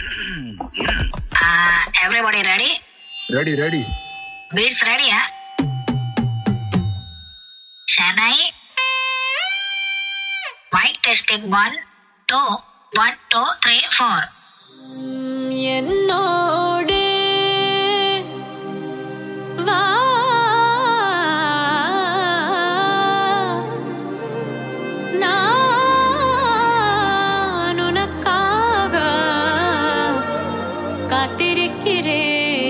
Everybody ready? Ready. Beats ready, huh? Chennai. Mic testing 1, 2, 1, 2, 3, 4. என்னோடு வா நான் உனக்காக காத்திருக்கிறேன்.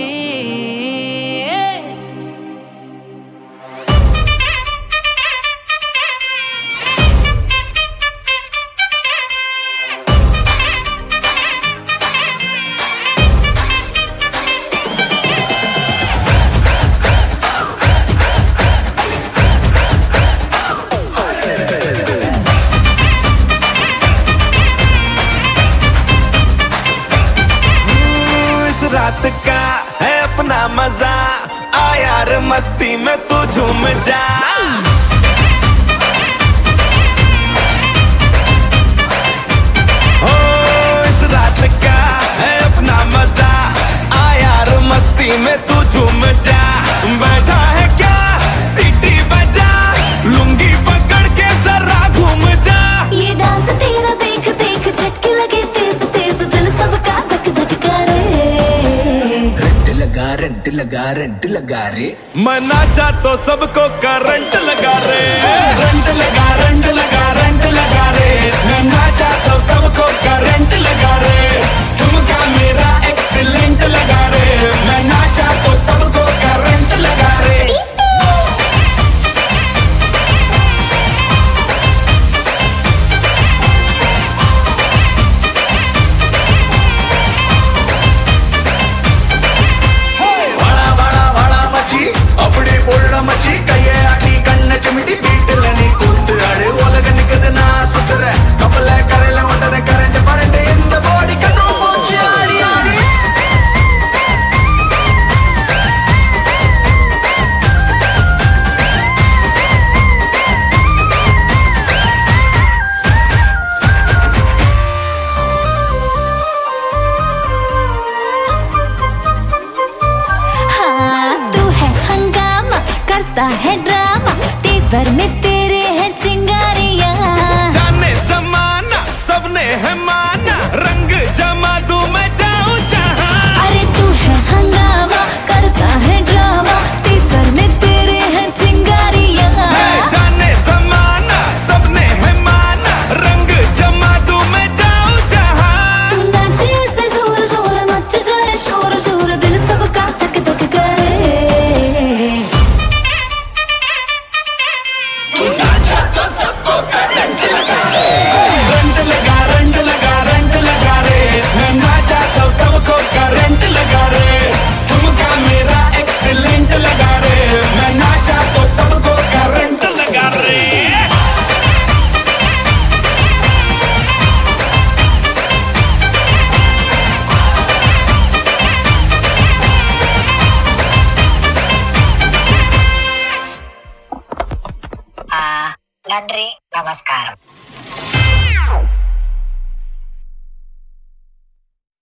रात का है अपना मजा, आ यार मस्ती में तू झूम जा. ओ इस रात का है अपना मजा, आ यार मस्ती में तू झूम जा. बैठा है क्या सीटी बजा, लुंगी पकड़ के जरा घूम जा. ये डांस तेरा देख देख झटके लगे तेज तेज, दिल सबका धक धक करे. रंट लगा रे. मैं नाचा तो सबको करंट लगा रे. रंट लगा रे. मैं नाचा तो सबको करंट लगा रे. तुमका मेरा एक्सीलेंट लगा रे. मैं नाचा तो सबको करंट लगा रे. அப்படி பொருள மச்சி கைய ஆட்டி கண்ண சிமிட்டி வீட்டுல நீ கூத்து ஆடு. உலக நிக்குது நான் சுத்துற கப்பல கரையில ஒன்றரை கரண்ட் பரண்ட் இந்த பாடி கண்ணு போச்சு ஆடி ஆடி. करता है ड्रामा, टेपर में तेरे हैं चिंगारियां. जाने जमाना सबने है माना, रंग जमा दूं मैं जाऊं जहां. अरे तू है हंगामा, करता है ड्रामा, टेपर में तेरे हैं चिंगारियां. जाने जमाना सबने है माना, रंग जमा दूं मैं जाऊं जहां. तू नाचे ऐसे जोर जोर, मच जाए शोर शोर, दिल सबका धक धक करे. तो सबको करंट लगा रे. रंट लगा रे. मैं नाचा तो सबको करंट लगा रे. तुमका मेरा एक्सीलेंट लगा रे. मैं नाचा तो सबको करंट लगा रे. நன்றி, நமஸ்காரம்.